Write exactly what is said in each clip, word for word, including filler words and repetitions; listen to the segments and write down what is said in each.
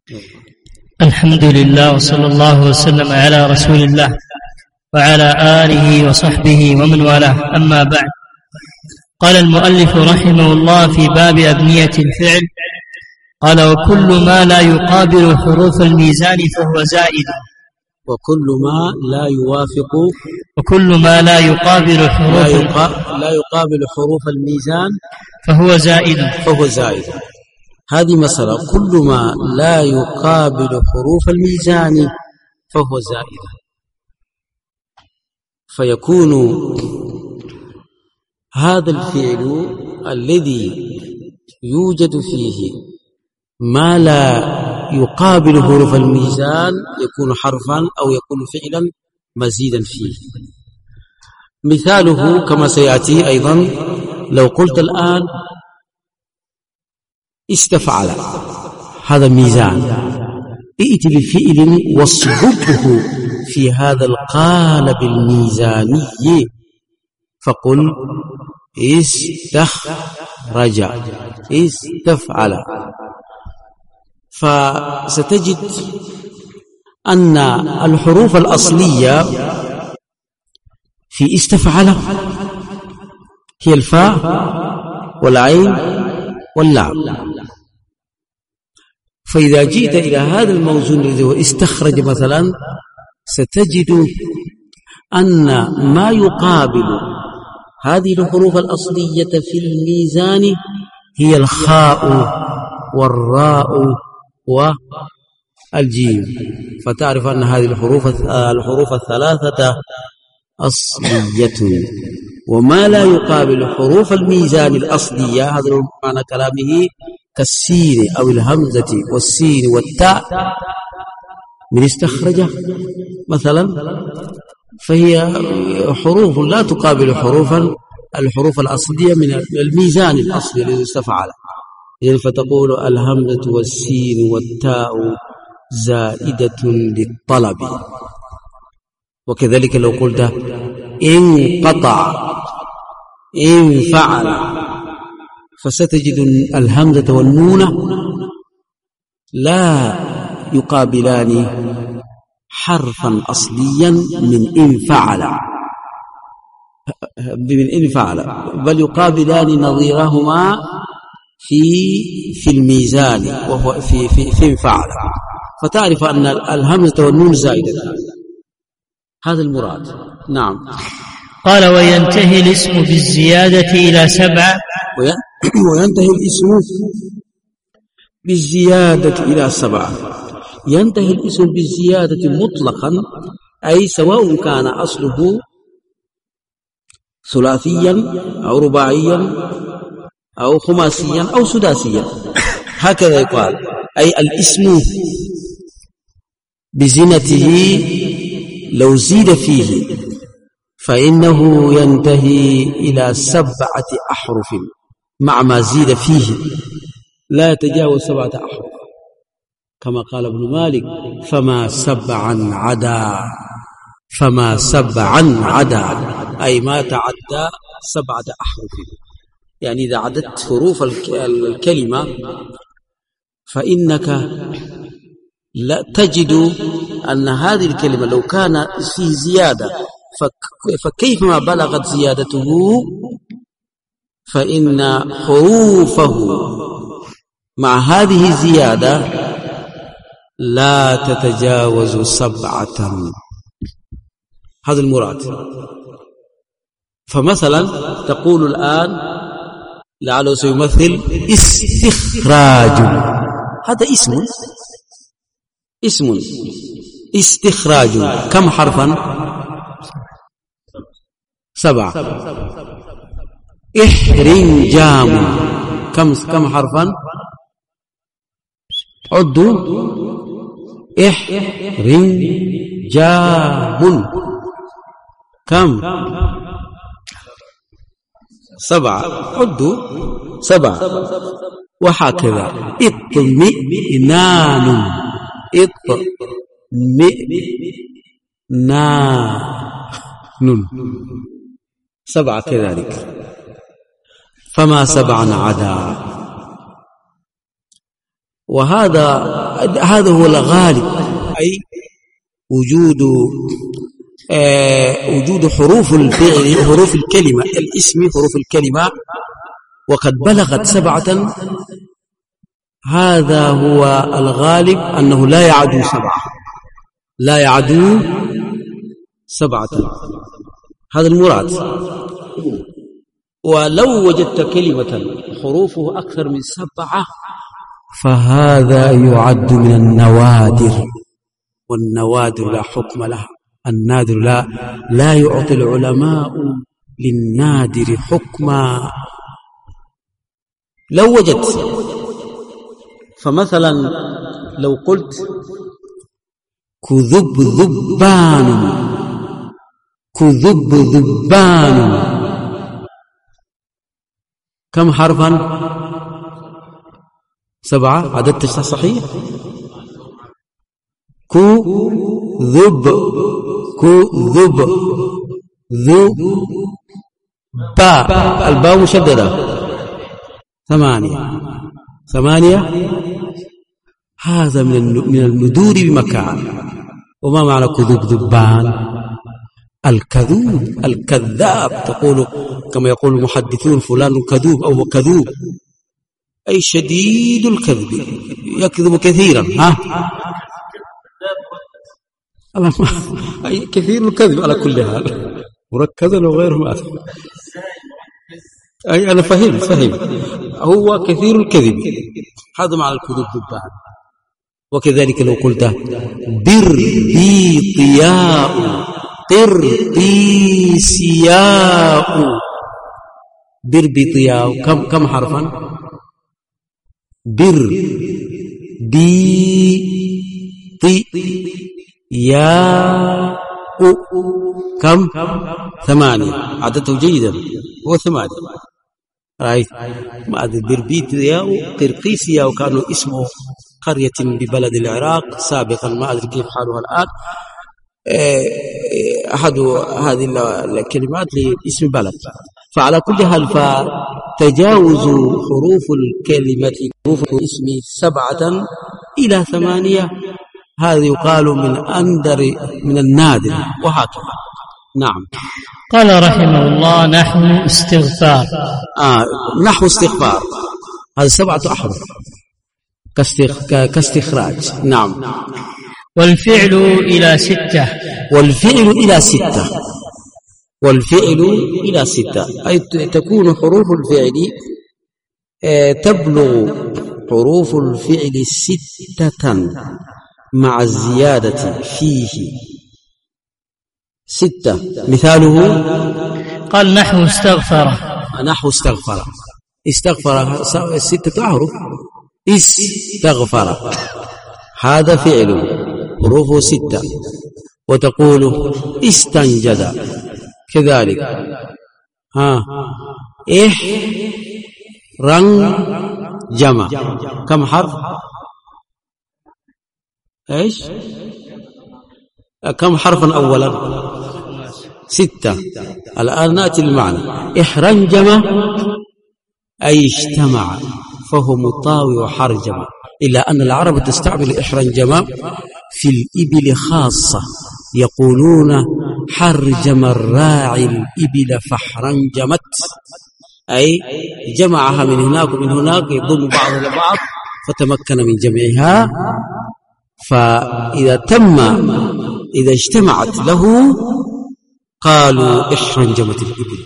الحمد لله وصلى الله وسلم على رسول الله وعلى آله وصحبه ومن والاه، أما بعد. قال المؤلف رحمه الله في باب أبنية الفعل، قال: وكل ما لا يقابل حروف الميزان فهو زائد. وكل ما لا يوافق وكل ما لا يقابل حروف لا, يقا... لا يقابل حروف الميزان فهو زائد فهو زائد. هذه مسألة، كل ما لا يقابل حروف الميزان فهو زائد، فيكون هذا الفعل الذي يوجد فيه ما لا يقابل حروف الميزان يكون حرفا أو يكون فعلا مزيدا فيه. مثاله كما سيأتي أيضا، لو قلت الآن استفعل، هذا ميزان، ائت بفعل واصببه في هذا القالب الميزاني، فقل استخرج، استفعل. فستجد أن الحروف الأصلية في استفعل هي الفاء والعين واللام. فإذا جئت إلى هذا الموزون الذي هو استخرج مثلا، ستجد أن ما يقابل هذه الحروف الأصلية في الميزان هي الخاء والراء والجيم، فتعرف أن هذه الحروف الحروف الثلاثة أصلية. وما لا يقابل حروف الميزان الأصلية، هذا معنى كلامه، كالسين أو الهمزة والسين والتاء من استخرج مثلا، فهي حروف لا تقابل حروفا الحروف الأصلية من الميزان الأصلي الذي استفعل. فتقول الهمزة والسين والتاء زائدة للطلب. وكذلك لو قلت انقطع، انفعل، فستجد الهمزة والنون لا يقابلان حرفا أصليا من انفعل من انفعل، بل يقابلان نظيرهما في في الميزان وهو في في في انفعل، فتعرف أن الهمزة والنون زائدة. هذا المراد. نعم. قال: وينتهي الاسم بالزيادة إلى سبعة. وينتهي الاسم بالزيادة إلى سبعة. ينتهي الاسم بالزيادة مطلقا، أي سواء كان أصله ثلاثيا أو رباعيا أو خماسيا أو سداسيا، هكذا يقال. أي الاسم بزينته لو زيد فيه فإنه ينتهي إلى سبعة أحرف مع ما زيد فيه، لا يتجاوز سبعة أحرف، كما قال ابن مالك: فما سبعا عدا، فما سبعا عدا، أي ما تعدى سبعة أحرف. يعني إذا عددت حروف الكلمة فإنك لا تجد أن هذه الكلمة لو كان فيه زيادة فكيفما بلغت زيادته فإن حروفه مع هذه الزيادة لا تتجاوز سبعة. هذا المراد. فمثلا تقول الآن، لعله سيمثل استخراج، هذا اسم اسم استخراج كم حرفا؟ سبعة. إحرنجام كم كم حرفا؟ عدوا. إحرنجام كم؟ سبعة. عدوا سبعة. وهكذا اطمئنان، اطمئنان، سبعة كذلك. فما سبعا عدا. وهذا هذا هو الغالب، أي وجود آه وجود حروف الفعل، حروف الكلمة، الاسم حروف الكلمة وقد بلغت سبعة. هذا هو الغالب، أنه لا يعدو سبعة، لا يعدو سبعة، هذا المراد. ولو وجدت كلمة حروفه أكثر من سبعة فهذا يعد من النوادر، والنوادر لا حكم لها. النادر لا لا يعطي العلماء للنادر حكما. لو وجدت، فمثلا لو قلت كذب ذبان، كذب ذبان، كم حرفا؟ سبعة. عددت صحيح؟ كذب، كذب، ذو باء، الباء مشددة، ثمانية، ثمانية. هذا من من الندور بمكان. وما معنى كذب ذبان؟ الكذوب، الكذاب، تقول كما يقول المحدثون فلان كذوب أو كذوب، أي شديد الكذب، يكذب كثيرا. ها أي كثير الكذب على كل حال، مركزا وغير مؤثر. أي أنا فهمت فهمت هو كثير الكذب، هذا معنى الكذب ذبان. وكذلك لو قلت بربيطياء، قرطيسياء، بربيطياء، كم كم حرفا؟ بر بي طي يا كم؟ ثمانية. عدته جيدا، هو ثمانية. رأيت؟ ما أدري بربيطياء، قرطيسياء، وكانوا اسمه قرية ببلد العراق سابقا، ما أدري كيف حالها الآن. أحد هذه الكلمات لاسم بلد. فعلى كل حال فتجاوز حروف الكلمة، حروف الاسم سبعة إلى ثمانية، هذا يقال من أندر من النادر، وهكذا. نعم. قال رحمه الله نحو استغفار. آه نحو استغفار، هذا سبعة أحرف كاستخراج. نعم. والفعل إلى ستة، والفعل إلى ستة، والفعل إلى ستة، أي تكون حروف الفعل تبلغ حروف الفعل ستة مع الزيادة فيه. ستة مثاله قال نحو استغفر، نحو استغفر، استغفر ستة أحرف. استغفر هذا فعل حروفه ستة. وتقول استنجد كذلك. ها إح رن جمع، كم حرف؟ إيش كم حرفا أولا؟ ستة. الآن نأتي المعنى. إحرنجم أي اجتمع، فهو مطاوي وحرجم، إلا أن العرب تستعمل إحرنجم في الإبل خاصة، يقولون حرجم الراعي الإبل فاحرنجمت، أي جمعها من هناك ومن هناك، يضم بعضها لبعض فتمكن من جمعها. فإذا تم إذا اجتمعت له قالوا احرنجمت الإبل،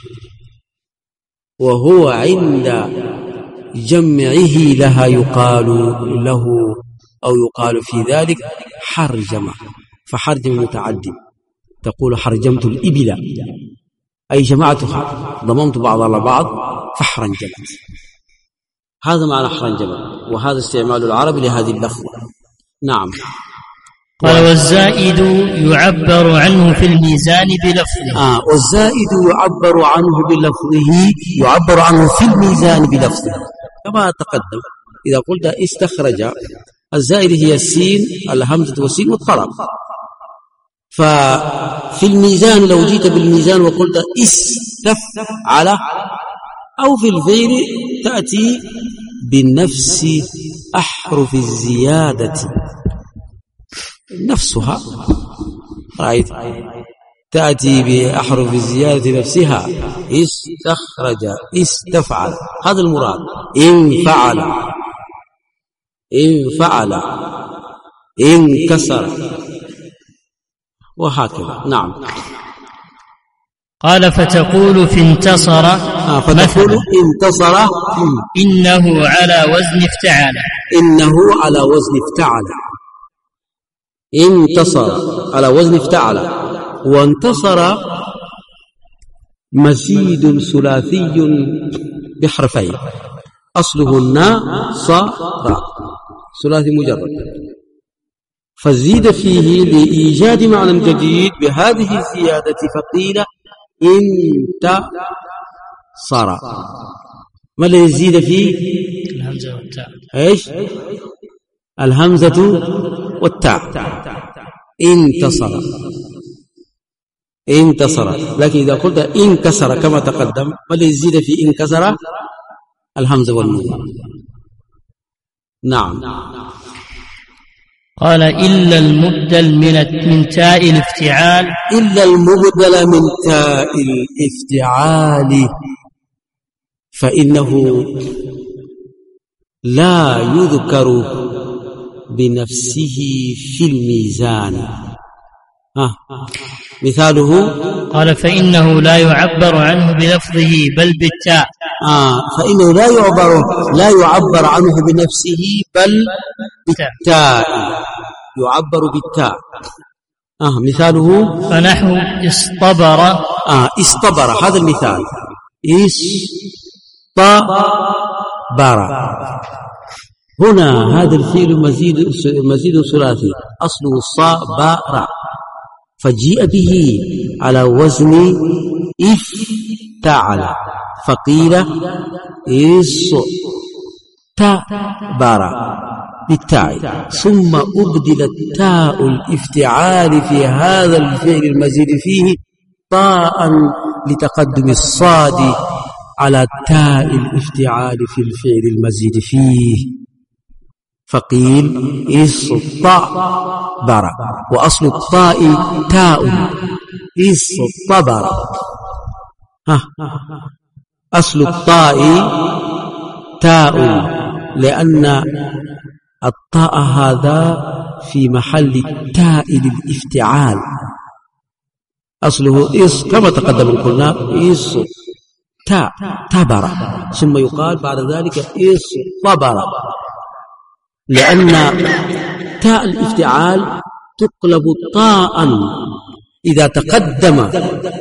وهو عند جمعه لها يقال له أو يقال في ذلك حرجم. فحرجم متعدد، تقول حرجمت الإبل أي جمعتها، ضممت بعضها على بعض فحرنجمت. هذا معنى حرنجمت، وهذا استعمال العرب لهذه اللفظة. نعم. قال والزائد يعبر عنه في الميزان بلفظه. آه والزائد يعبر عنه بلفظه، يعبر عنه في الميزان بلفظه كما تقدم. إذا قلت استخرج، الزائد هي السين، الهمزة والسين والطرف. ففي الميزان لو جيت بالميزان وقلت استفعل، أو في الفعل تأتي بالنفس أحرف الزيادة نفسها، رأيت تأتي بأحرف الزيادة نفسها، استخرج، استفعل، هذا المراد. إن فعل، إن فعل، إن كسر، وهكذا. نعم. قال فتقول في انتصر، آه فتقول انتصر، إنه على وزن افتعل، إنه على وزن افتعل، انتصر على وزن افتعل. وانتصر مزيد ثلاثي بحرفين، أصله النصر، ثلاثي مجرد، فزيد فيه لإيجاد معنى جديد بهذه الزيادة، فقيل انتصر. ما الذي يزيد فيه؟ الهمزة والتاء. ايش؟ الهمزة والتاء. انتصر، انتصر. لكن إذا قلت انكسر كما تقدم، ما الذي يزيد في انكسر؟ الهمزة والنون. نعم. قال إلا المبدل من من تاء الافتعال، إلا المبدل من تاء الافتعال فإنه لا يذكر بنفسه في الميزان. آه. مثاله قال فإنه لا يعبر عنه بلفظه بل بالتاء. آه. فإنه لا يعبر لا يعبر عنه بنفسه بل بالتاء، يعبر بالتاء. آه. مثاله فنحو اصطبر. آه. اصطبر، هذا المثال. اصطبر. هنا هذا الفعل مزيد مزيد ثلاثي، أصله صبر، فجيء به على وزن افتعل، فقيل اصطبر بالتاء، ثم أبدل التاء الافتعال في هذا الفعل المزيد فيه طاء لتقدم الصاد على تاء الافتعال في الفعل المزيد فيه، فقيل اصطبر. وأصل الطاء تاء، اصطبر. أصل الطاء تاء، لأن الطاء هذا في محل تاء للافتعال، أصله إص كما تقدم قلنا إص تاء تبر، ثم يقال بعد ذلك اصطبر، لأن تاء الافتعال تقلب طاء إذا تقدم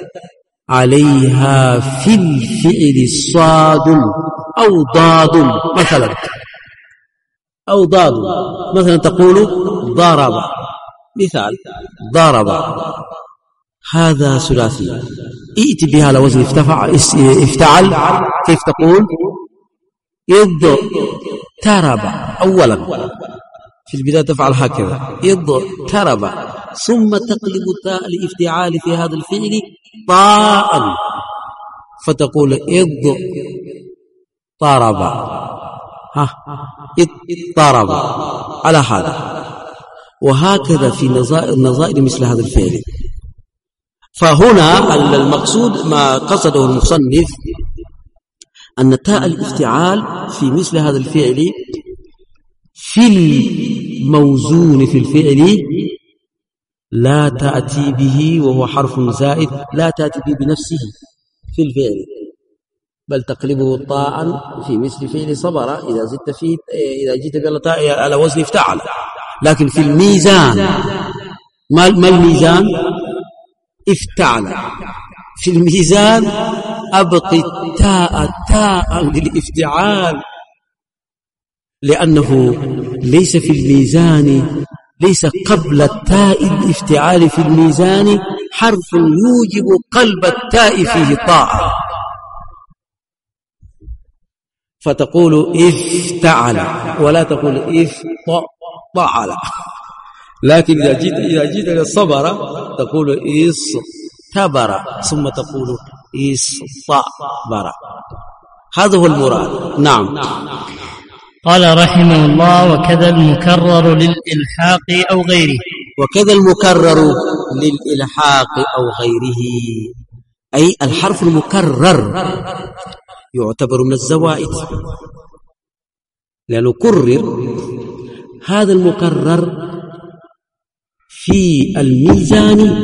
عليها في الفعل صاد أو ضاد، مثلا أو ضاد، مثلا تقول ضرب، مثال ضرب، هذا ثلاثي، ائت بها على وزن افتعل. كيف تقول؟ إذ ترب، أولا في البداية تفعل هكذا، إذ ترب، ثم تقلب تاء الافتعال في هذا الفعل طاء، فتقول إذ طرب، ها إذ طرب، على هذا. وهكذا في نظائر مثل هذا الفعل. فهنا المقصود ما قصده المصنف أن تاء الافتعال في مثل هذا الفعل في الموزون في الفعل لا تأتي به وهو حرف زائد، لا تأتي به بنفسه في الفعل، بل تقلبه طاء في مثل فعل صبر إذا زدت فيه إذا جئت بالتاء على وزن افتعل. لكن في الميزان، ما الميزان؟ افتعل. في الميزان أبقي التاء تاء للافتعال، لأنه ليس في الميزان، ليس قبل التاء الافتعال في الميزان حرف يوجب قلب التاء فيه طاء، فتقول افتعل ولا تقول افتعل. لكن إذا جيت إذا جيت للصبر تقول اصطبر، ثم تقول اصطبر، هذا هو المراد. نعم. قال رحمه الله: وكذا المكرر للإلحاق أو غيره. وكذا المكرر للإلحاق أو غيره، أي الحرف المكرر يعتبر من الزوائد، لأنه كرر. هذا المكرر في الميزان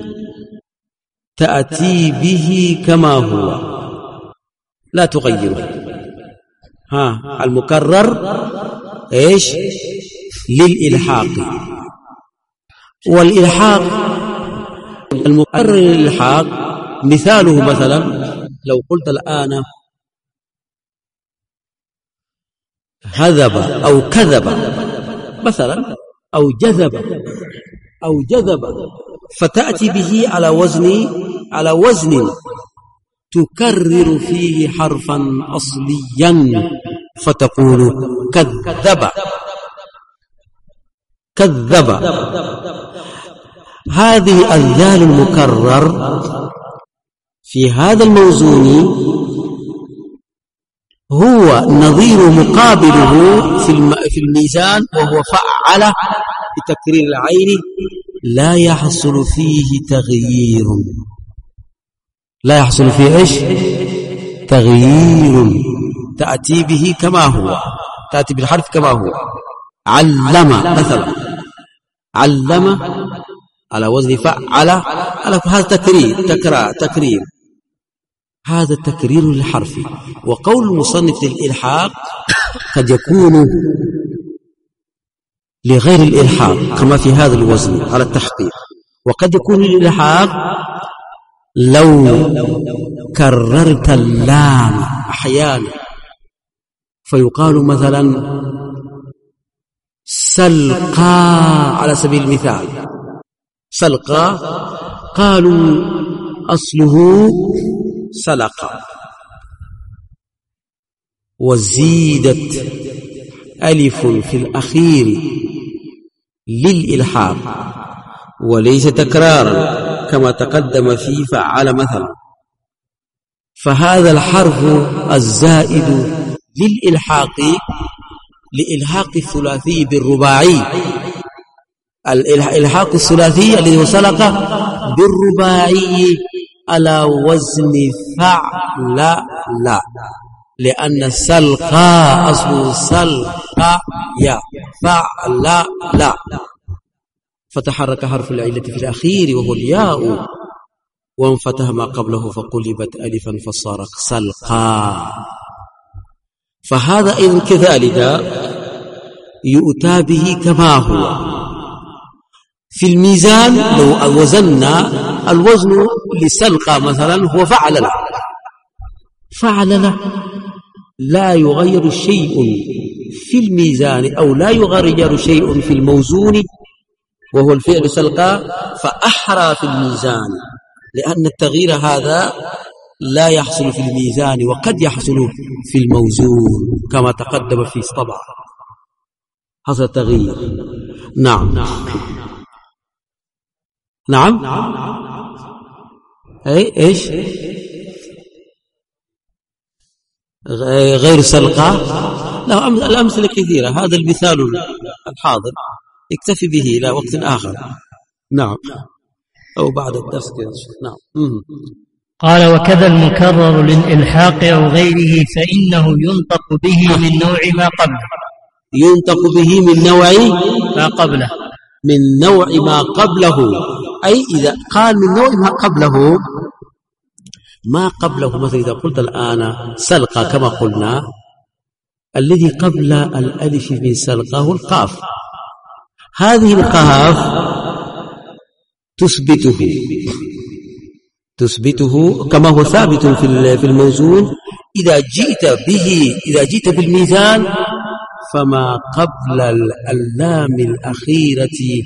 تأتي به كما هو لا تغيره. ها المكرر ايش؟ للإلحاق. والإلحاق المكرر للإلحاق مثاله مثلا لو قلت الآن هذب أو كذب مثلا، أو جذب أو جذب، فتأتي به على وزن على وزن تكرر فيه حرفا أصليا، فتقول كذب كذب. هذه الذال المكرر في هذا الموزون هو نظير مقابله في الميزان، وهو فعل بتكرير العين، لا يحصل فيه تغيير، لا يحصل فيه ايش؟ تغيير، تأتي به كما هو، تأتي بالحرف كما هو. علم مثلا، علم على وزن فعل، على هذا تكرير تكرار تكرير هذا تكرير للحرف. وقول المصنف للإلحاق قد يكون لغير الإلحاق كما في هذا الوزن على التحقيق، وقد يكون للإلحاق لو كررت اللام أحيانا، فيقال مثلا سلقى على سبيل المثال. سلقى قالوا أصله سلق، وزيدت ألف في الأخير للإلحاق وليس تكرارا كما تقدم في فعل مثلا. فهذا الحرف الزائد للإلحاق لإلحاق الثلاثي بالرباعي، الإلحاق الثلاثي الذي وصلق بالرباعي على وزن فعل لا، لأن سلقى أصل سلقى يا فعل لا، فتحرك حرف العلة في الأخير وهو الياء، وانفتح ما قبله فقلبت ألفا فصار سلقى. فهذا إذن كذلك يؤتى به كما هو في الميزان. لو وزننا الوزن لسلقى مثلا هو فعل له، فعل له لا يغير شيء في الميزان، أو لا يغير شيء في الموزون وهو الفعل سلقى، فأحرى في الميزان، لأن التغيير هذا لا يحصل في الميزان وقد يحصل في الموزون كما تقدم في طبعا. حصل تغيير. نعم نعم أي إيش غير سلقى؟ لا، الأمثلة كثيرة، هذا المثال الحاضر اكتفي به إلى وقت آخر. نعم، أو بعد الدرس. نعم. قال: وكذا المكرر للإلحاق أو غيره فإنه ينطق به من نوع ما قبله. ينطق به من نوع ما قبله من نوع ما قبله، أي إذا قال من نوع ما قبله ما قبله مثلا إذا قلت الآن سلقى كما قلنا، الذي قبل الألف من سلقى هو القاف. هذه القاف تثبته تثبته كما هو ثابت في الموزون. إذا جئت به إذا جئت بالميزان فما قبل اللام الأخيرة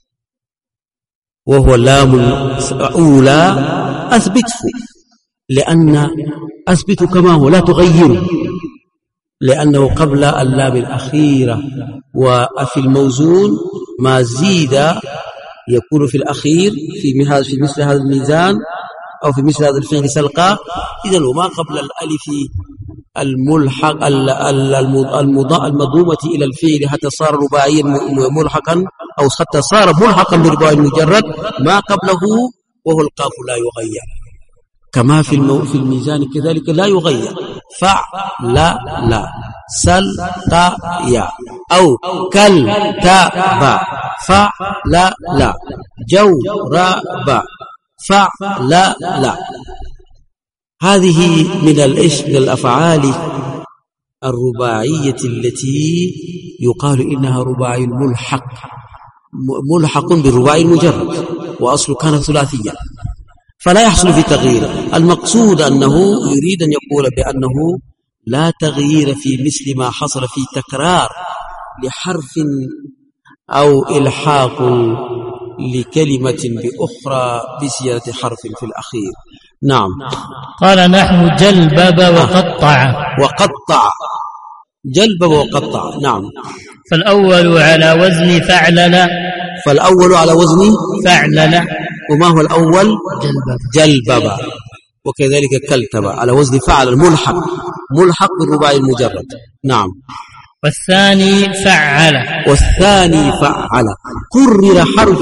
وهو اللام الأولى أثبته، لأن أثبت كما هو لا تغيره، لأنه قبل اللام الأخيرة. وفي الموزون ما زيد يكون في الأخير في مثل هذا الميزان أو في مثل هذا الفعل سلقى. إذن وما قبل الألف الملحق المضمومة إلى الفعل حتى صار رباعيا ملحقا أو حتى صار ملحقا برباعي المجرد ما قبله وهو القاف لا يغير، كما في المو... في الميزان كذلك لا يغير. فع لا لا سل تا يا أو كل تا با فع لا لا جو را با فع لا لا. هذه من الإيش من الأفعال الرباعية التي يقال إنها رباعي الملحق، ملحق بالرباعي المجرد، وأصله كان ثلاثيا فلا يحصل في تغيير. المقصود أنه يريد أن يقول بأنه لا تغيير في مثل ما حصل في تكرار لحرف أو إلحاق لكلمة بأخرى بزيادة حرف في الأخير. نعم. قال نحو جلبب وقطع. وقطع جلبب وقطع. نعم. فالأول على وزن فعلل. فالأول على وزن فعلل. وما هو الأول؟ جلبب. جلبب. وكذلك كلتب على وزن فعل الملحق، ملحق بالرباعي المجرد. نعم. والثاني فعل. والثاني فعل. كرر حرف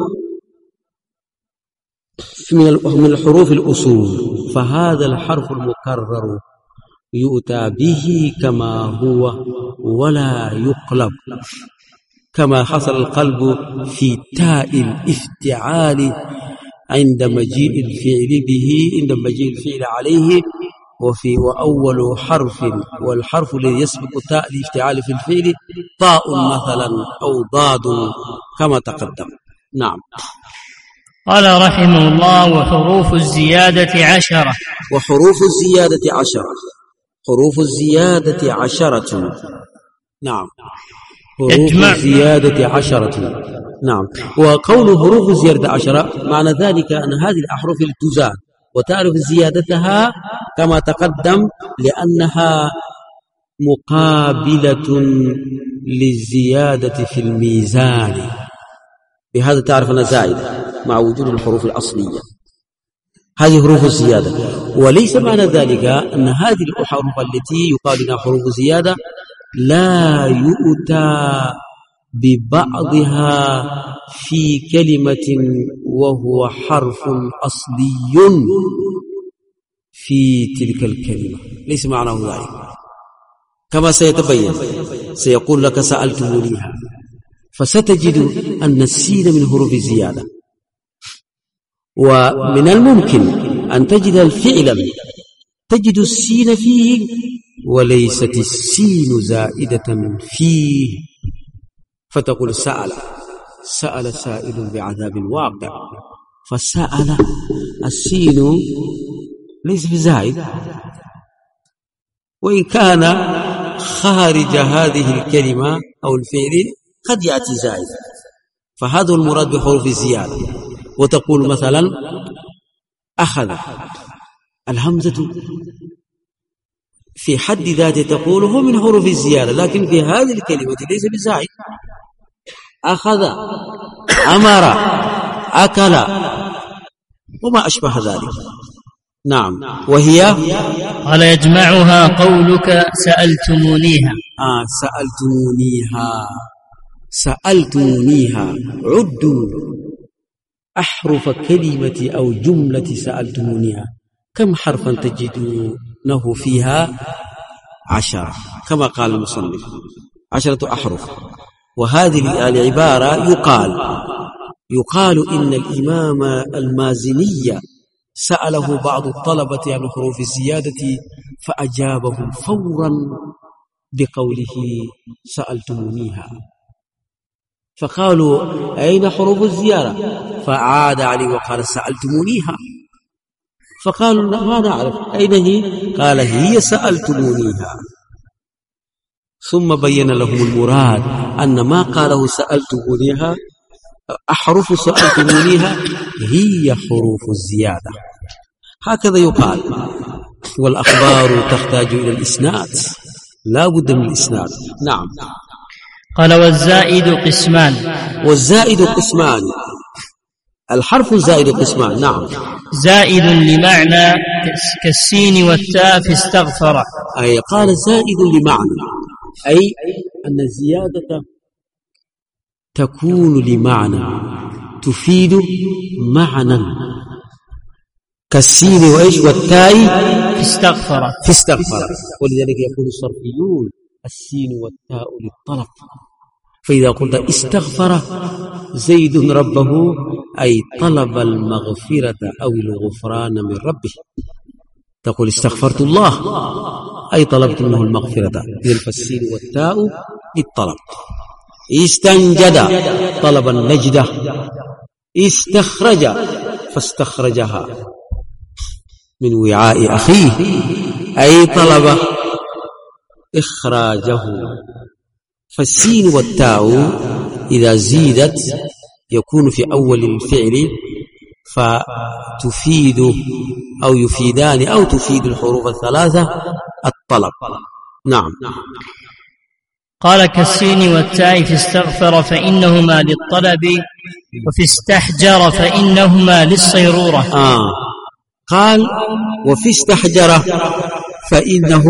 من الحروف الأصول، فهذا الحرف المكرر يؤتى به كما هو ولا يقلب، كما حصل القلب في تاء الافتعال عند مجيء الفعل به، عند مجيء الفعل عليه، وفي وأول حرف والحرف الذي يسبق تاء الافتعال في الفعل طاء مثلا أو ضاد كما تقدم. نعم. قال رحمه الله وحروف الزيادة عشرة. وحروف الزيادة عشرة. حروف الزيادة عشرة. نعم. حروف الزيادة عشرة. نعم. وقول حروف الزيادة عشرة معنى ذلك أن هذه الأحرف التزاد وتعرف زيادتها كما تقدم لأنها مقابلة للزيادة في الميزان، بهذا تعرف أنها زائدة مع وجود الحروف الأصلية. هذه حروف الزيادة، وليس معنى ذلك أن هذه الحروف التي يقال لها حروف زيادة لا يؤتى ببعضها في كلمة وهو حرف أصلي في تلك الكلمة، ليس معناه ذلك كما سيتبين. سيقول لك سألتمونيها، فستجد أن السين من حروف الزيادة، ومن الممكن أن تجد الفعل تجد السين فيه وليست السين زائدة فيه، فتقول سأل سأل سائل بعذاب واقع، فسأل السين ليس بزائد، وإن كان خارج هذه الكلمة أو الفعل قد يأتي زائد، فهذا المراد بحروف الزيادة. وتقول مثلا أخذ، الهمزة في حد ذاته تقول هو من حروف الزيادة، لكن في هذه الكلمة ليس بزائد. أخذ، أمر، أكل، وما أشبه ذلك. نعم. وهي قال يجمعها قولك سألتمونيها. آه سألتمونيها سألتمونيها. عدوا أحرف كلمة أو جملة سألتمونيها، كم حرفا تجدونه فيها؟ عشرة، كما قال المصنف عشرة أحرف. وهذه العبارة يقال يقال إن الإمام المازني سأله بعض الطلبة عن حروف الزيادة فأجابهم فورا بقوله سألتمونيها، فقالوا أين حروف الزيادة؟ فعاد عليه وقال سألتمونيها، فقالوا ما نعرف أين هي؟ قال هي سألتمونيها. ثم بين لهم المراد أن ما قاله سألتمونيها أحرف سألتمونيها هي حروف الزيادة، هكذا يقال. والأخبار تحتاج إلى الإسناد، لا بد من الإسناد. نعم. قال والزائد قسمان. والزائد قسمان. الحرف الزائد قسمان. نعم. زائد لمعنى كالسين والتاء في استغفر. أي قال زائد لمعنى، أي أن الزيادة تكون لمعنى تفيد معنى كالسين وإيش والتاء في استغفر في استغفر. ولذلك يقول الصرفيون السين والتاء للطلب، فإذا قلت استغفر زيد ربه أي طلب المغفرة أو الغفران من ربه. تقول استغفرت الله أي طلبت منه المغفرة. إذن فالسين والتاء للطلب. استنجد طلب النجدة، استخرج فاستخرجها من وعاء أخيه أي طلب إخراجه. فالسين والتاء إذا زيدت يكون في أول الفعل فتفيد أو يفيدان أو تفيد الحروف الثلاثة الطلب. نعم. قال كالسين والتاء في استغفر فإنهما للطلب، وفي استحجر فإنهما للصيرورة. آه. قال وفي استحجر فإنه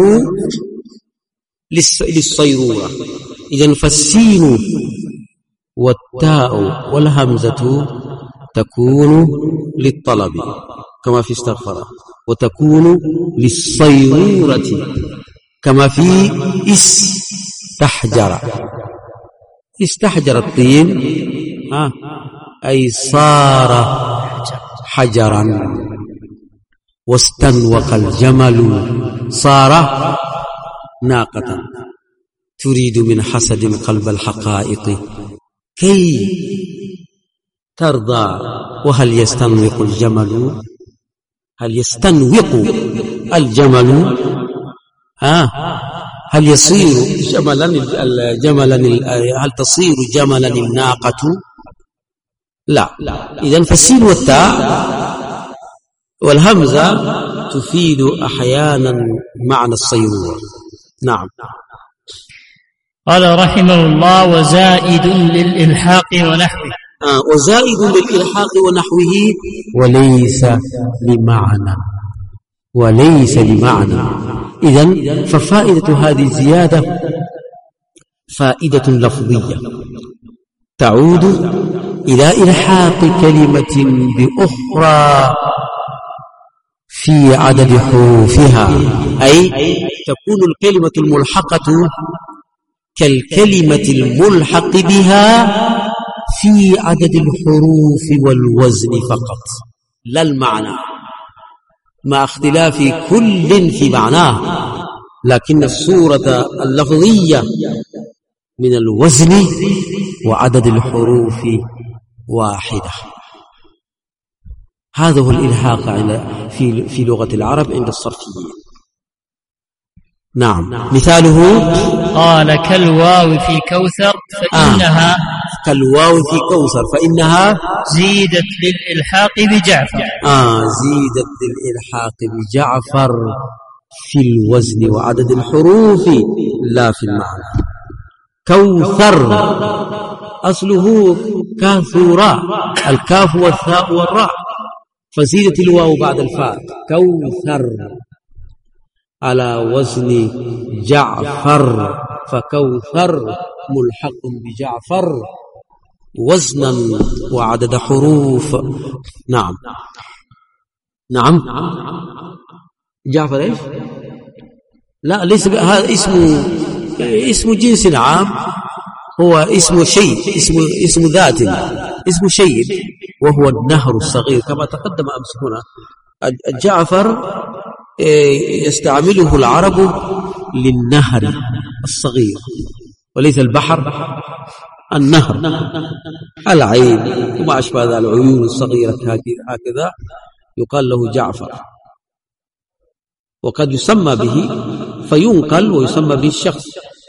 للصيرورة. إذن فالسين والتاء والهمزة تكون للطلب كما في استغفر، وتكون للصيرورة كما في استحجر. استحجر الطين آه. أي صار حجرا. واستنوق الجمل صار ناقة تريد من حسد قلب الحقائق كي ترضى. وهل يستنوق الجمل هل يستنوق الجمل ها هل يصير جملا الجملا هل تصير جملا الناقة؟ لا. إذن فالسين والتاء والهمزة تفيد أحيانا معنى الصيرورة. نعم. قال رحمه الله وزائد للإلحاق ونحوه. آه وزائد للإلحاق ونحوه وليس لمعنى وليس لمعنى. إذن ففائدة هذه الزيادة فائدة لفظية تعود إلى إلحاق كلمة بأخرى في عدد حروفها، أي تكون الكلمة الملحقة كالكلمة الملحق بها في عدد الحروف والوزن فقط لا المعنى، مع اختلاف كل في معناه، لكن الصورة اللفظية من الوزن وعدد الحروف واحدة. هذا هو الإلحاق في في لغة العرب عند الصرفيين. نعم. مثاله قال كالواو في كوثر فإنها آه. كالواو في كوثر فإنها زيدت للإلحاق بجعفر. آه زيدت للإلحاق بجعفر في الوزن وعدد الحروف لا في المعنى. كوثر أصله كاثورا، الكاف والثاء والراء، فزيدت الواو بعد الفاء كوثر على وزن جعفر، فكوثر ملحق بجعفر وزنا وعدد حروف. نعم. نعم. جعفر ايش؟ لا ليس هذا اسمه اسم جنس عام، هو اسم شيء، اسم اسم ذات، اسم شيء، وهو النهر الصغير كما تقدم امس. هنا الجعفر يستعمله العرب للنهر الصغير وليس البحر، النهر، العين وما أشبه ذلك، العيون الصغيرة هكذا يقال له جعفر، وقد يسمى به فينقل ويسمى به الشخص،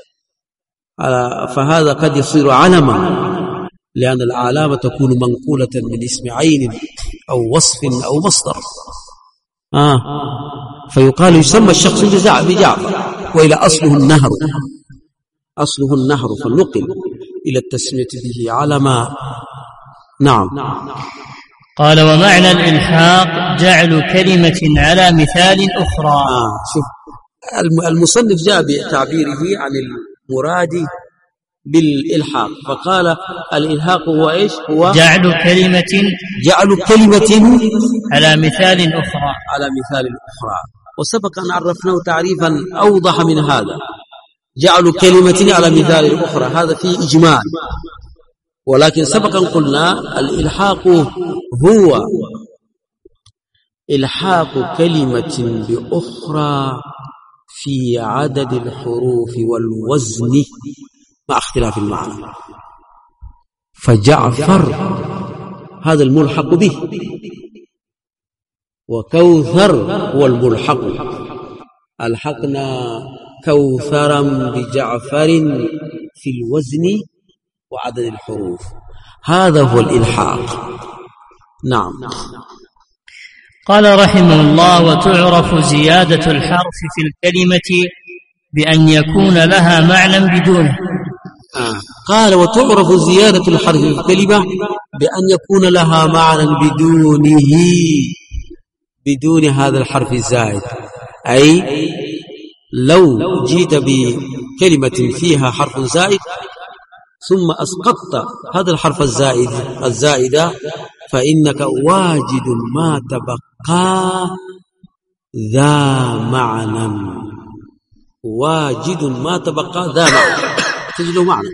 فهذا قد يصير علما، لأن العلامة تكون منقولة من اسم عين أو وصف أو مصدر، آه فيقال يسمى الشخص بجعفر، وإلى أصله النهر، أصله النهر فنقل إلى التسمية به علما. نعم. قال ومعنى الإلحاق جعل كلمة على مثال أخرى. آه شوف المصنف جاء بتعبيره عن المراد بالإلحاق فقال الإلحاق هو إيش؟ هو جعل كلمة جعل كلمة على مثال أخرى على مثال أخرى. وسبق أن عرفناه تعريفا أوضح من هذا. جعل كلمة على مثال أخرى هذا فيه إجمال، ولكن سبقا قلنا الإلحاق هو إلحاق كلمة بأخرى في عدد الحروف والوزن مع اختلاف المعنى. فجعفر هذا الملحق به، وكوثر هو الملحق. ألحقنا كوثرا بجعفر في الوزن وعدد الحروف، هذا هو الإلحاق. نعم. قال رحمه الله وتعرف زيادة الحرف في الكلمة بأن يكون لها معنى بدونه. آه. قال وتعرف زيادة الحرف في الكلمة بأن يكون لها معنى بدونه، بدون هذا الحرف الزائد. أي لو جيت بكلمة فيها حرف زائد ثم أسقطت هذا الحرف الزائد الزائد فإنك واجد ما تبقى ذا معنى، واجد ما تبقى ذا معنى، تجد معنى.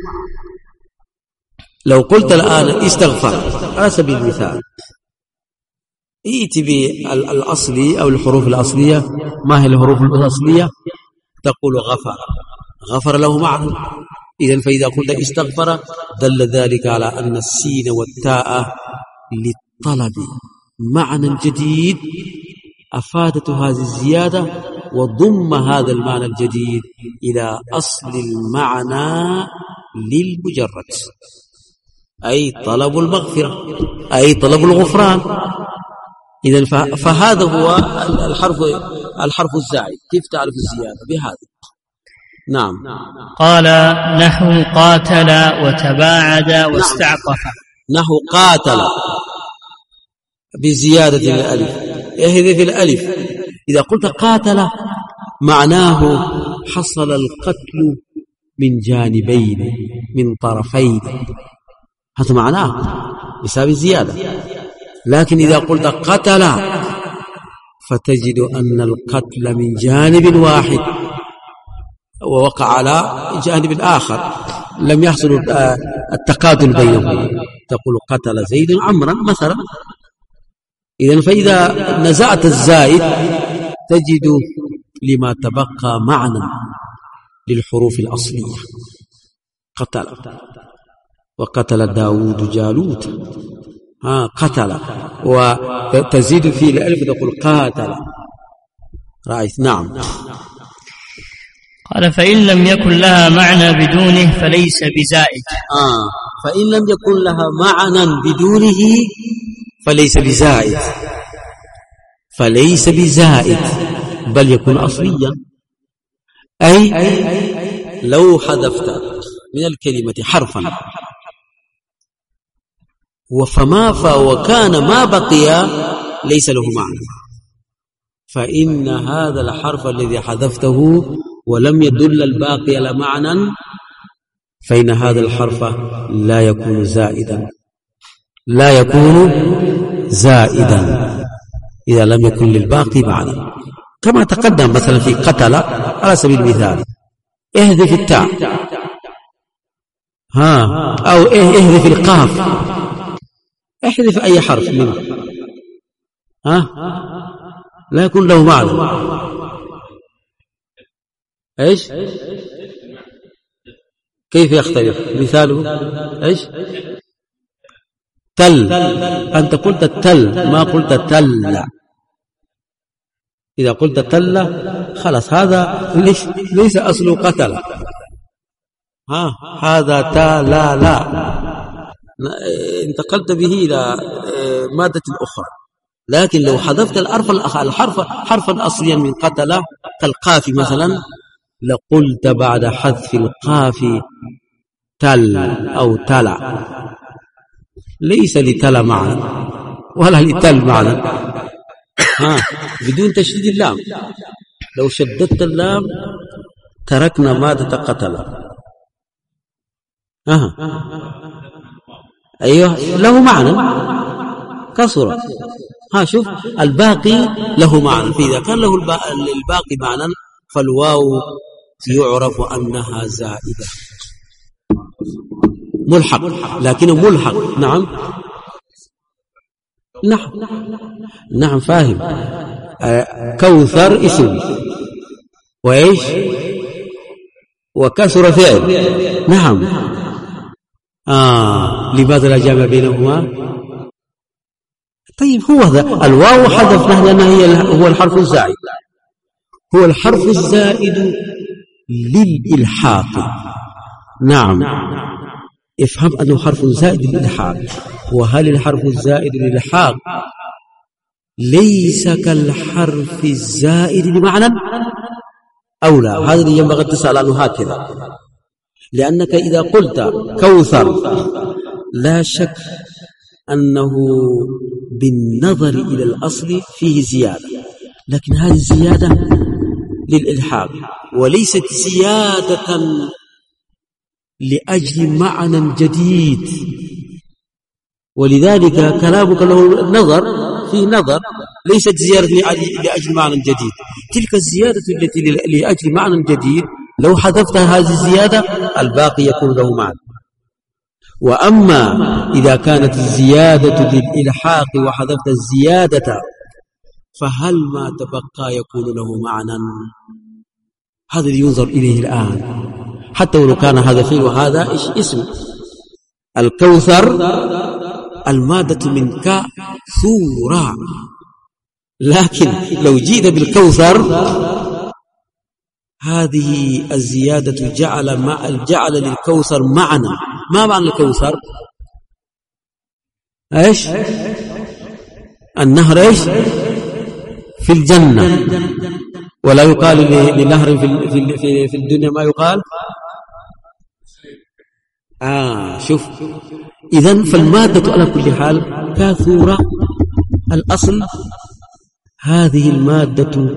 لو قلت الآن استغفر على سبيل المثال، ائت بالأصلي أو الحروف الأصلية. ما هي الحروف الأصلية؟ تقول غفر، غفر له معنى. إذن فإذا قلت استغفر دل ذلك على أن السين والتاء للطلب معنى جديد، أفادت هذه الزيادة وضم هذا المعنى الجديد إلى أصل المعنى للمجرد، أي طلب المغفرة، أي طلب الغفران. إذن فهذا هو الحرف الحرف الزائد. كيف تعرف الزيادة؟ بهذا. نعم. قال نحو قاتل وتباعد واستعطف. نحو قاتل بزيادة الألف، احذف الألف. إذا قلت قاتل معناه حصل القتل من جانبين من طرفين، هذا معناه بسبب الزيادة. لكن إذا قلت قتل فتجد أن القتل من جانب واحد ووقع على جانب آخر، لم يحصل التقاتل بينهم. تقول قتل زيد عمرا مثلا. إذن فإذا نزعت الزائد تجد لما تبقى معنى للحروف الأصلية. قتل، وقتل داود جالوت، ها قتل، وتزيد في الألف تقول قاتل. رأيت؟ نعم. قال فإن لم يكن لها معنى بدونه فليس بزائد. آه فإن لم يكن لها معنى بدونه فليس بزائد، فليس بزائد بل يكون أصليا. أي لو حذفت من الكلمة حرفا وفما وكان ما بقي ليس له معنى، فإن هذا الحرف الذي حذفته ولم يدل الباقي على معنى فإن هذا الحرف لا يكون زائدا، لا يكون زائدا إذا لم يكن للباقي معنى. كما تقدم مثلا في قتل على سبيل المثال، اهذف التاء، ها أو اهذف القاف، احذف أي حرف منه، ها لا يكون له معنى. ايش كيف يختلف؟ مثاله ايش؟ تل، أنت قلت التل ما قلت تل. إذا قلت تل خلاص هذا ليش ليس أصل قتل، ها هذا تا لا لا انتقلت به إلى مادة أخرى. لكن لو حذفت الحرف الحرف حرفا أصليا من قتل كالقاف مثلا لقلت بعد حذف القاف تل أو تلا، ليس لتلا معنى، ولا الإتال معنى ها بدون تشديد اللام. لو شددت اللام تركنا مادة قتل. أها أيوه له معنى كسر. ها شوف الباقي له معنى، فإذا كان له الباقي معنى فالواو يعرف أنها زائدة ملحق، لكنه ملحق. نعم نعم نعم فاهم. آه كوثر اسم وإيش وكسر فعل. نعم آه لماذا لا جامع بينهما؟ طيب هو هذا الواو حذفناه لأنه هي هو الحرف الزائد، هو الحرف الزائد للإلحاق. نعم افهم أنه حرف زائد للإلحاق. وهل الحرف الزائد للإلحاق ليس كالحرف الزائد لمعنى أو لا؟ هذا اللي ينبغي تسأل عنه هكذا، لأنك إذا قلت كوثر لا شك أنه بالنظر إلى الأصل فيه زيادة، لكن هذه الزيادة للإلحاق وليست زيادة لأجل معنى جديد. ولذلك كلامك له نظر فيه نظر، ليست زيادة لأجل معنى جديد. تلك الزيادة التي لأجل معنى جديد لو حذفت هذه الزيادة الباقي يكون له معنى. وأما إذا كانت الزيادة للإلحاق وحذفت الزيادة فهل ما تبقى يكون له معنى؟ هذا اللي ينظر إليه الآن، حتى ولو كان هذا فيه وهذا إيش اسم. الكوثر المادة من كثورة، لكن لو جيت بالكوثر هذه الزيادة جعل مع جعل للكوثر معنى. ما معنى الكوثر؟ ايش النهر ايش في الجنة، ولا يقال لنهر في في في الدنيا ما يقال. آه شوف إذن فالمادة على كل حال كثورة الأصل. هذه المادة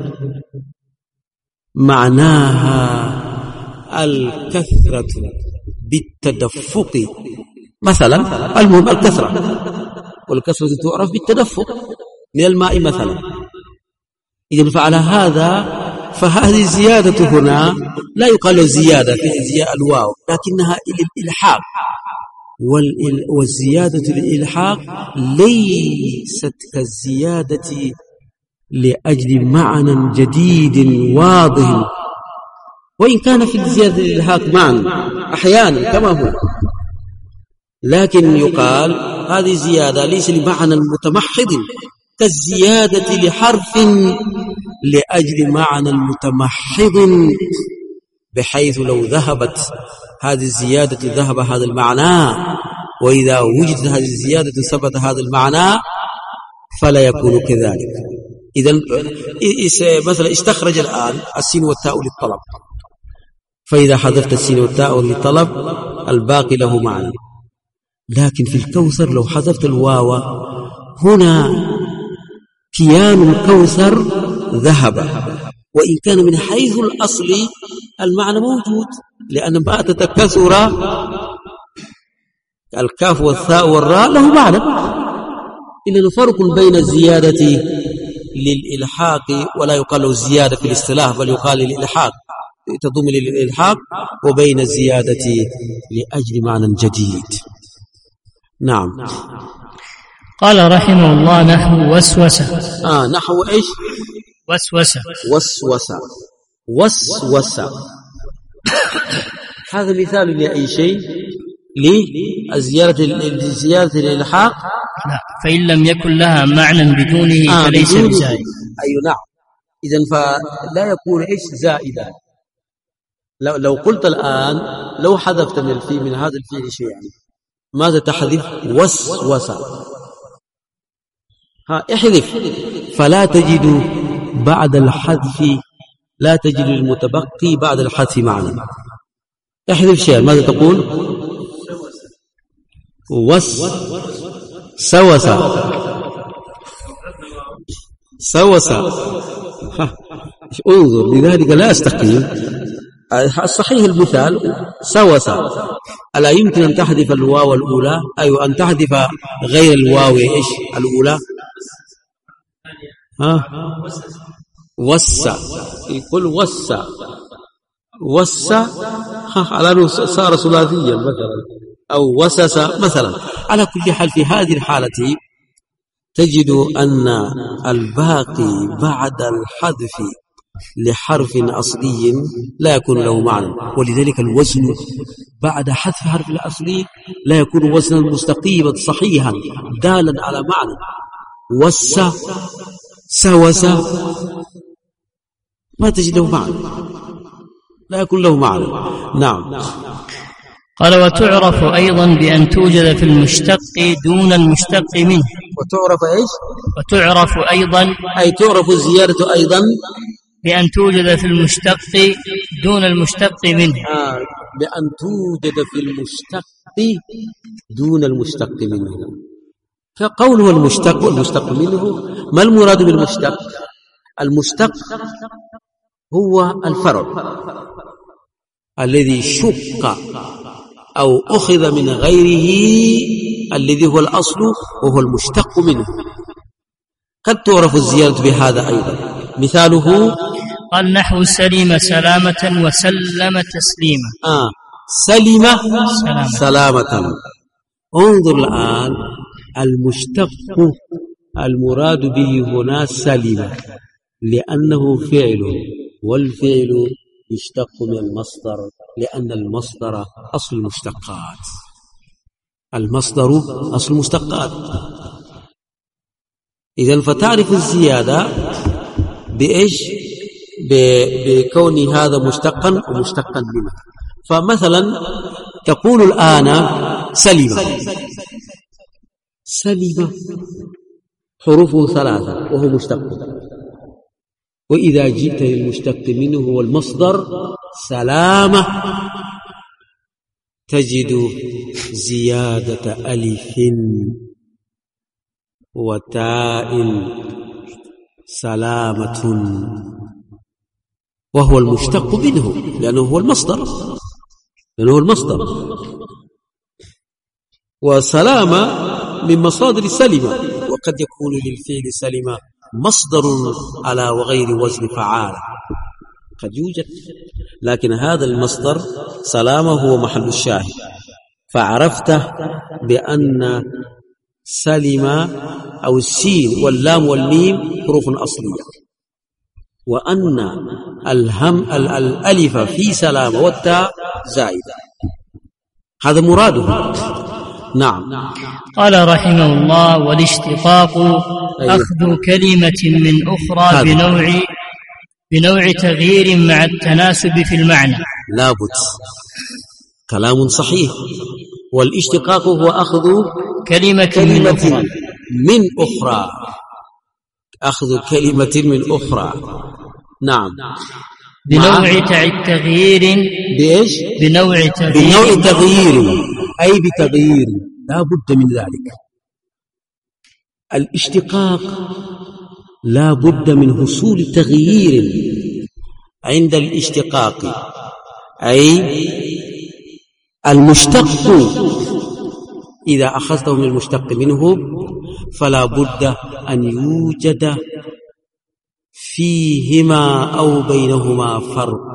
معناها الكثرة بالتدفق مثلا. المهم الكثرة، والكثرة تعرف بالتدفق من الماء مثلا. إذن فعلى هذا فهذه الزيادة هنا لا يقال زيادة في زيادة الواو، لكنها الإلحاق. والزيادة للإلحاق ليست كالزيادة لأجل معنى جديد واضح، وإن كان في الزيادة للإلحاق معنى أحيانا كما هو، لكن يقال هذه زيادة ليس لمعنى متمحض كالزيادة لحرف لأجل معنى متمحض، بحيث لو ذهبت هذه الزيادة ذهب هذا المعنى، وإذا وجدت هذه الزيادة ثبت هذا المعنى فلا يكون كذلك. إذن مثلا استخرج الآن السين والتاء للطلب، فإذا حذفت السين والتاء للطلب الباقي له معنى. لكن في الكوثر لو حذفت الواو هنا كيان الكوثر ذهب، وإن كان من حيث الأصل المعنى موجود، لأن ما تتكسر الكاف والثاء والراء له معنى. إنه فرق بين الزيادة للإلحاق، ولا يقال له زيادة في الاصطلاح بل يقال للإلحاق، تضم للإلحاق، وبين الزيادة لأجل معنى جديد. نعم. قال رحمه الله نحو وسوسة. آه نحو إيش؟ وسوسة. وسوسة وسوسة هذا مثال لأي شيء؟ للزيادة الزيادة للإلحاق؟ لا، فإن لم يكن لها معنى بدونه آه فليس بزائد. أي نعم. إذن فلا يكون إيش زائدا. لو لو قلت الآن لو حذفت من الفي من هذا الفيل شيء يعني ماذا تحذف؟ وسوسة. ها احذف، فلا تجد بعد الحذف لا تجد المتبقي بعد الحذف معنى. احذف شيء ماذا تقول؟ وس سوسة. سوس. انظر، لذلك لا استقيم. الصحيح المثال سوس، ألا يمكن أن تحذف الواو الأولى؟ أيوة، أن تحذف غير الواو إيش الأولى؟ ها وس، يقول وس وس على أنه صار ثلاثيا مثلا، أو وسس مثلا. على كل حال في هذه الحالة تجد أن الباقي بعد الحذف لحرف أصلي لا يكون له معنى، ولذلك الوزن بعد حذف حرف الأصلي لا يكون وزنا مستقيما صحيحا دالا على معنى. وس سوس ما تجد له معنى، لا يكون له معنى. نعم. قال وتعرف أيضا بأن توجد في المشتق دون المشتق منه. وتعرف إيش؟ وتعرف أيضا، أي تعرف الزيادة أيضا بأن توجد في المشتق دون المشتق منه. آه بأن توجد في المشتق دون المشتق منه. فقوله المشتق والمشتق منه، ما المراد بالمشتق؟ المشتق هو الفرع الذي شق أو أخذ من غيره الذي هو الأصل، وهو المشتق منه. قد تعرف الزيادة بهذا أيضا. مثاله قال نحو سلم سلامة وسلم تسليما. آه سلم سلامة, سلامة. انظر الآن، المشتق المراد به هنا سلم لأنه فعل، والفعل يشتق من المصدر، لأن المصدر أصل المشتقات. المصدر أصل المشتقات. إذن فتعرف الزيادة بإيش؟ بكون هذا مشتقا ومشتقا منه. فمثلا تقول الآن سلم، سلم حروفه ثلاثة وهو مشتق، وإذا جئت للمشتق منه هو المصدر سلامة تجد زيادة ألف وتاء سلامة، وهو المشتق منه لأنه هو المصدر، لأنه هو المصدر. وسلامة من مصادر سلمة، وقد يكون للفعل سلمة مصدر على وغير وزن فعال، قد يوجد، لكن هذا المصدر سلامة هو محل الشاهد. فعرفت بأن سلم أو السين واللام والميم حروف أصلية، وأن الهم الألف في سلامة والتاء زائدة، هذا مراده. نعم. قال رحمه الله والاشتقاق أيوه. أخذ كلمة من أخرى بنوع بنوع تغيير مع التناسب في المعنى. لابد، كلام صحيح. والاشتقاق هو أخذ كلمة, كلمة من أخرى من أخرى أخذ كلمة من أخرى. نعم. بنوع تغيير بإيش؟ بنوع تغيير بنوع تغيير أي بتغيير، لا بد من ذلك. الاشتقاق لا بد من حصول تغيير عند الاشتقاق، أي المشتق إذا أخذته من المشتق منه فلا بد أن يوجد فيهما أو بينهما فرق.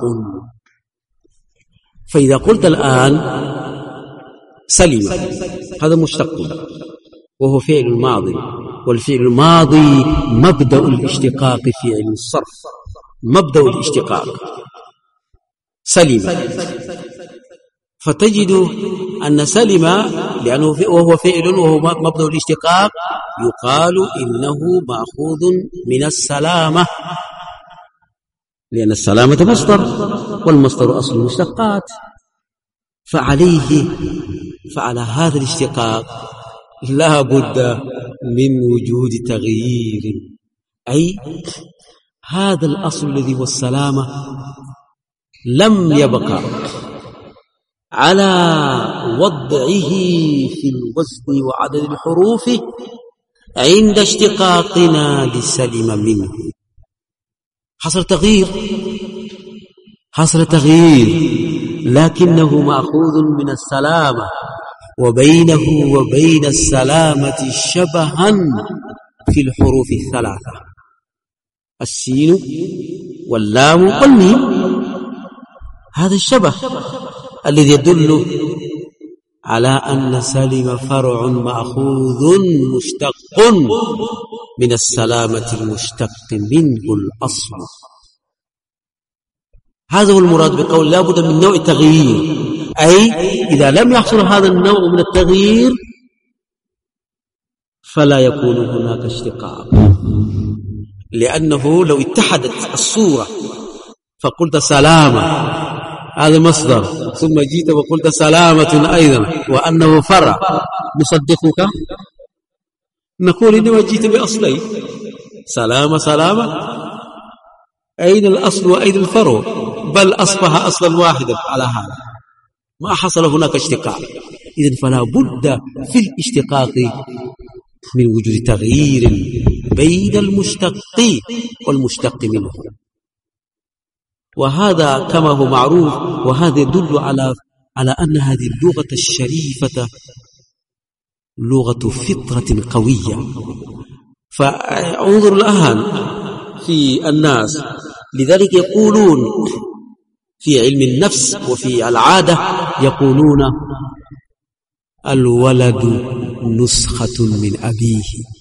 فإذا قلت الآن سلم، هذا مشتق وهو فعل الماضي، والفعل الماضي مبدأ الاشتقاق في علم الصرف، مبدأ الاشتقاق سلم. فتجد أن سلم لأنه وهو فعل وهو مبدأ الاشتقاق يقال إنه مأخوذ من السلامة، لأن السلامة مصدر، والمصدر أصل المشتقات. فعليه فعلى هذا الاشتقاق لا بد من وجود تغيير، أي هذا الأصل الذي هو السلامة لم يبقى على وضعه في الوزن وعدد الحروف عند اشتقاقنا لسلم منه. حصل تغيير، حصل تغيير، لكنه مأخوذ من السلامة، وبينه وبين السلامة شبها في الحروف الثلاثة: السين واللام والميم. هذا الشبه الذي يدل على أن سلم فرع مأخوذ مشتق من السلامة المشتق منه الأصل. هذا هو المراد بقول لا بد من نوع تغيير، أي إذا لم يحصل هذا النوع من التغيير فلا يكون هناك اشتقاق، لأنه لو اتحدت الصورة فقلت سلامة هذا مصدر، ثم جيت وقلت سلامة أيضا وأنه فرع، نصدقك؟ نقول إنما جيت بأصلين، سلامة سلامة، أين الأصل وأين الفرع؟ بل أصبح أصلا واحدا على هذا، ما حصل هناك اشتقاق. إذن فلا بد في الاشتقاق من وجود تغيير بين المشتق والمشتق منه، وهذا كما هو معروف، وهذا يدل على على أن هذه اللغة الشريفة لغة فطرة قوية. فانظر الآن في الناس، لذلك يقولون في علم النفس وفي العادة يقولون الولد نسخة من أبيه.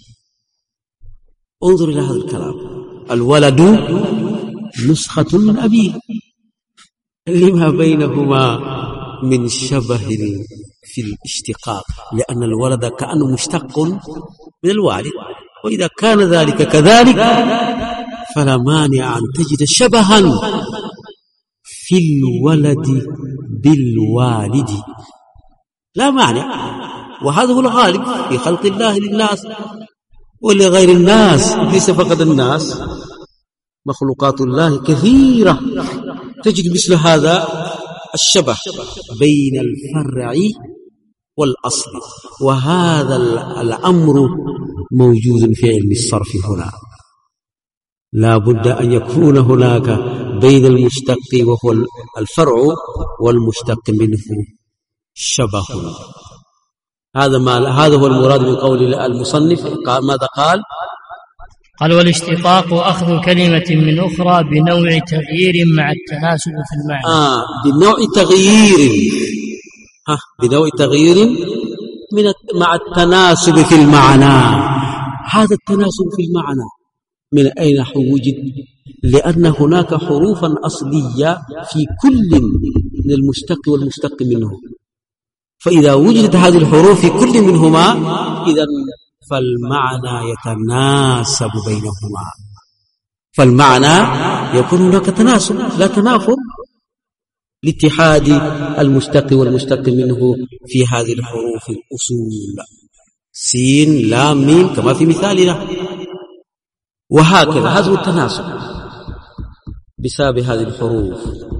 انظر إلى هذا الكلام، الولد نسخة من أبيه، لما بينهما من شبه في الاشتقاق، لأن الولد كأنه مشتق من الوالد، وإذا كان ذلك كذلك فلا مانع أن تجد شبها في الولد بالوالد، لا مانع. وهذا هو الغالب في خلق الله للناس ولغير الناس، ليس فقط الناس، مخلوقات الله كثيرة تجد مثل هذا الشبه بين الفرع والأصل، وهذا الأمر موجود في علم الصرف هنا. لا بد أن يكون هناك بين المشتق وهو الفرع والمشتق منه شبه. هذا ما هذا هو المراد من قول المصنف. قال ماذا قال؟ قال: والاشتقاق أخذ كلمة من أخرى بنوع تغيير مع التناسب في المعنى. آه بنوع تغيير، ها بنوع تغيير من مع التناسب في المعنى. هذا التناسب في المعنى من أين وجد؟ لأن هناك حروفا أصلية في كل من المشتق والمشتق منه، فإذا وجدت هذه الحروف في كل منهما إذن فالمعنى يتناسب بينهما، فالمعنى يكون هناك تناسب لا تنافر لاتحاد المشتق والمشتق منه في هذه الحروف الأصول، سين لام ميم كما في مثالنا، وهكذا. هذا هو التناسب بسبب هذه الحروف.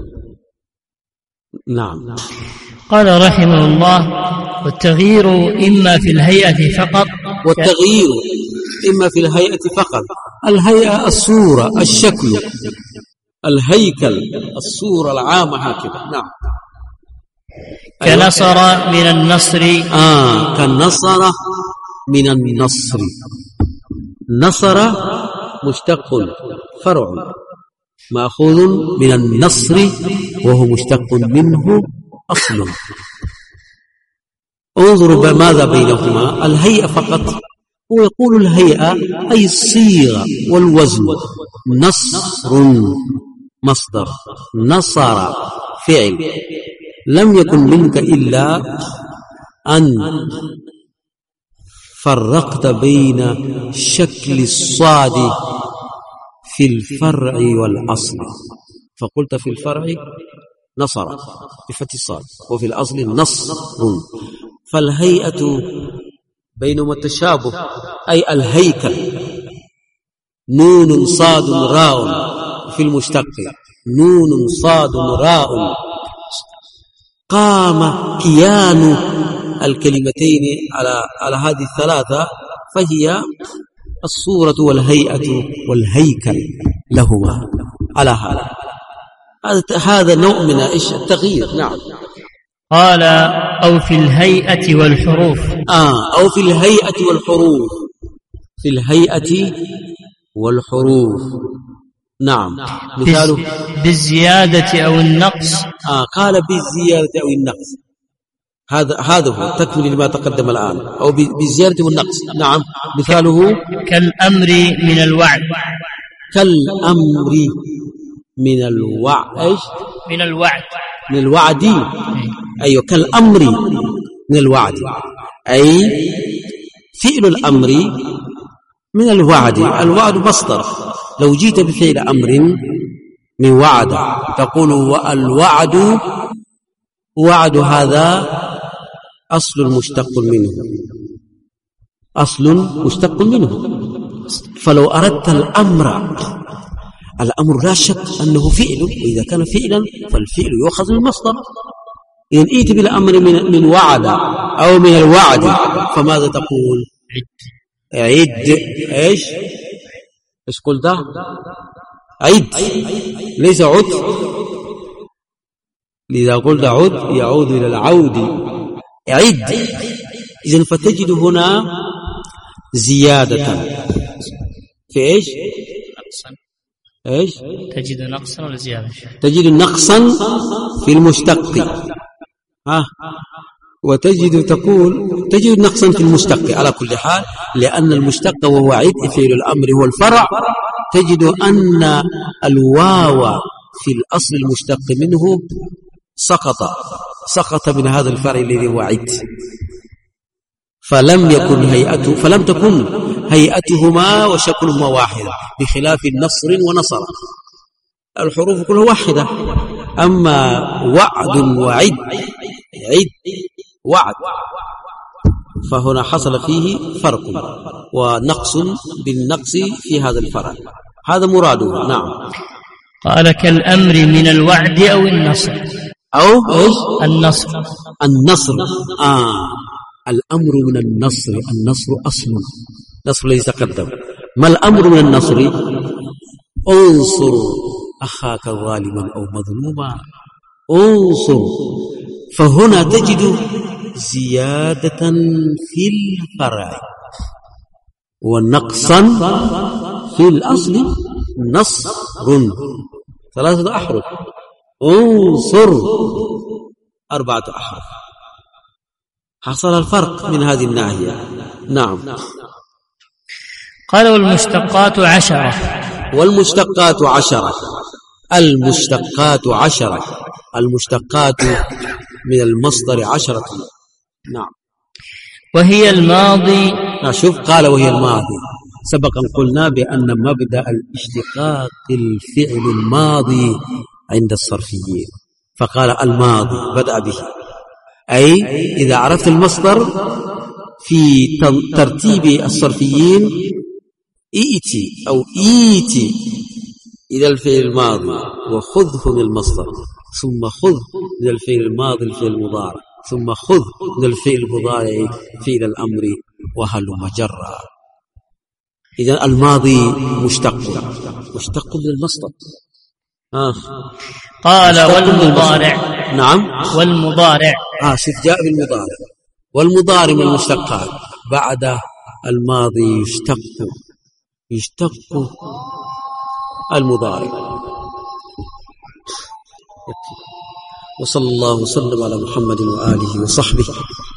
نعم. قال رحمه الله: والتغيير إما في الهيئة فقط، والتغيير إما في الهيئة فقط. الهيئة الصورة، الشكل، الهيكل، الصورة العامة هكذا. نعم. كنصر من النصر. آه كنصر من النصر. نصر مشتق فرع مأخوذ من النصر وهو مشتق منه أصل. انظروا ماذا بينهما. الهيئة فقط، هو يقول الهيئة أي الصيغة والوزن. نصر مصدر، نصر فعل، لم يكن منك إلا أن فرقت بين شكل الصاد في الفرع والأصل، فقلت في الفرع نصر بفتح الصاد وفي الأصل نصر. فالهيئة بينهما التشابه، أي الهيكل، نون صاد راء في المشتق، نون صاد راء، قام كيان الكلمتين على على هذه الثلاثة فهي الصورة والهيئة والهيكل لهما على هذا. هذا نوع من إيش التغيير. نعم. قال أو في الهيئة والحروف. آه أو في الهيئة والحروف. في الهيئة والحروف. نعم. مثاله بالزيادة أو النقص. آه قال بالزيادة أو النقص. هذا هذا هو تكمل لما تقدم الآن. أو بالزيادة والنقص. نعم. مثاله كالأمر من الوعد. كالأمر من الوعد. إيش؟ من الوعد. من الوعد. أيوة كالأمر من الوعد، أي فعل الأمر من الوعد. الوعد مصدر. لو جيت بفعل أمر من وعد تقول والوعد، وعد هذا أصل مشتق منه، أصل مشتق منه. فلو أردت الأمر، الأمر لا شك أنه فعل، وإذا كان فعلا فالفعل يؤخذ من المصدر. إن إيت بالأمر من, من وعد أو من الوعد فماذا تقول؟ عد. إيش إيش قلت؟ عد ليس عد. لذا قلت عد يعود إلى العود. عد. إذن فتجد هنا زيادة في إيش؟ إيش؟ تجد نقصا ولا زيادة؟ تجد نقصا في المشتق. ها وتجد تقول تجد نقصا في المشتق على كل حال، لأن المشتق وهو عد فعل الأمر هو الفرع. تجد أن الواو في الأصل المشتق منه سقط سقط من هذا الفرع الذي هو عد، فلم يكن هيئته فلم تكن هيئتهما وشكلهما واحدة، بخلاف النصر ونصر الحروف كلها واحدة. أما وعد وعد، عد وعد، فهنا حصل فيه فرق ونقص بالنقص في هذا الفرع. هذا مراده. نعم. قال كالأمر من الوعد أو النصر. أو إيش؟ النصر. النصر. آه الأمر من النصر. النصر أصل، نصر ليس قدم. ما الأمر من النصر؟ انصر أخاك ظالما أو مظلوما، انصر. فهنا تجد زيادة في الفرع ونقصا في الأصل. نصر ثلاثة أحرف، انصر أربعة أحرف. حصل الفرق من هذه الناحية. نعم. قال والمشتقات عشرة. والمشتقات عشرة. المشتقات عشرة. المشتقات من المصدر عشرة. نعم. وهي الماضي. شوف قال وهي الماضي. سبقا قلنا بأن مبدأ الاشتقاق الفعل الماضي عند الصرفيين، فقال الماضي بدأ به، أي إذا عرفت المصدر في ترتيب الصرفيين إيتي أو إيتي إلى الفعل الماضي وخذه من المصدر، ثم خذ من الفعل الماضي الفعل المضارع، ثم خذ من الفعل المضارع فعل الأمر وهلم جرا. إذن الماضي مشتق مشتق للمصدر. آه. قال والمضارع. نعم. والمضارع. آه شوف جاء بالمضارع. والمضارع من المشتقات. بعد الماضي يشتق يشتق المضارع. وصلى الله وسلم على محمد وآله وصحبه.